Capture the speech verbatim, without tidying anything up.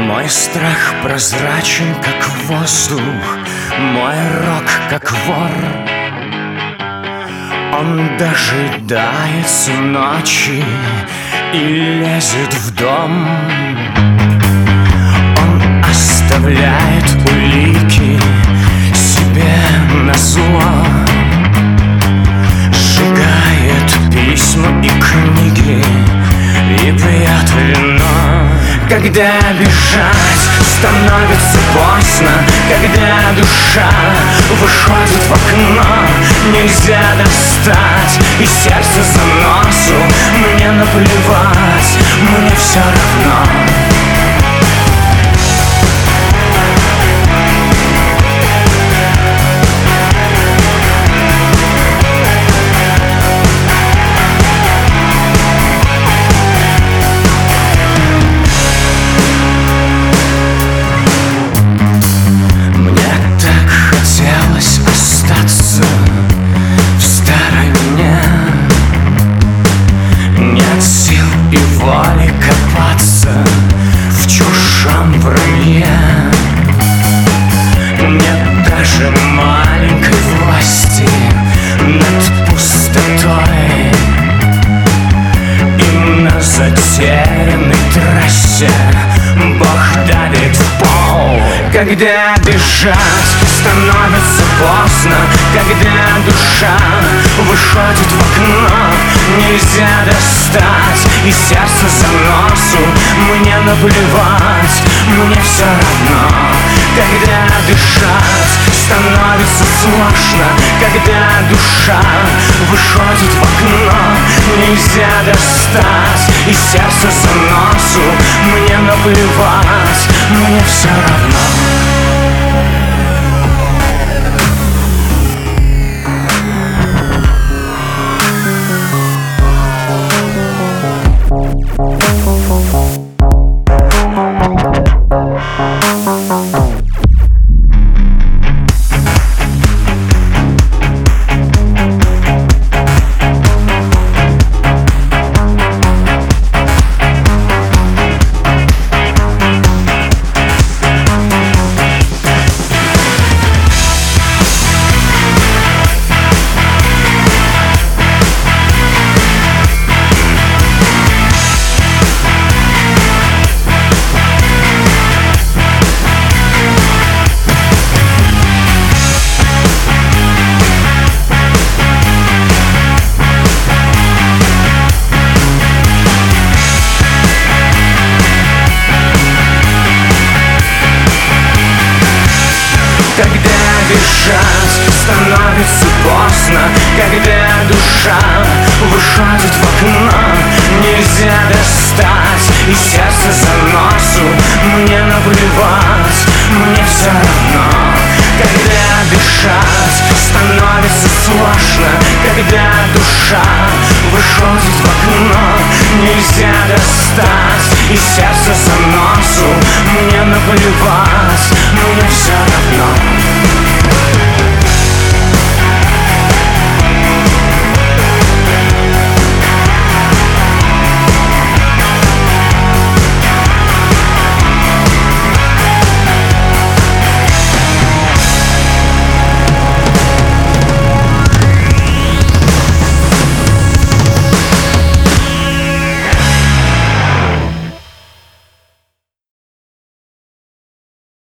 Мой страх прозрачен, как воздух, мой рок, как вор. Он дожидается ночи и лезет в дом. Он оставляет улики себе назло, сжигает письма и книги и пьет вино. Когда бежать становится поздно, когда душа выходит в окно, нельзя достать и сердце за носу. Мне наплевать, мне все равно. Воли копаться в чужом вранье. Нет даже маленькой власти над пустотой. И на затерянной трассе Бог давит в пол. Когда бежать становится поздно, когда душа выходит в окно, нельзя достать и сердце за носу. Мне наплевать, мне все равно. Когда дышать становится сложно, когда душа выходит в окно, нельзя достать и сердце за носу. Мне наплевать, мне все равно. Когда бежать становится поздно, когда душа выходит в окно, нельзя достать и сердце за носу. Мне наплевать, мне все равно. Когда дышать становится сложно, когда душа выходит в окно, нельзя достать и сердце за носу. Мне наплевать, мне все равно.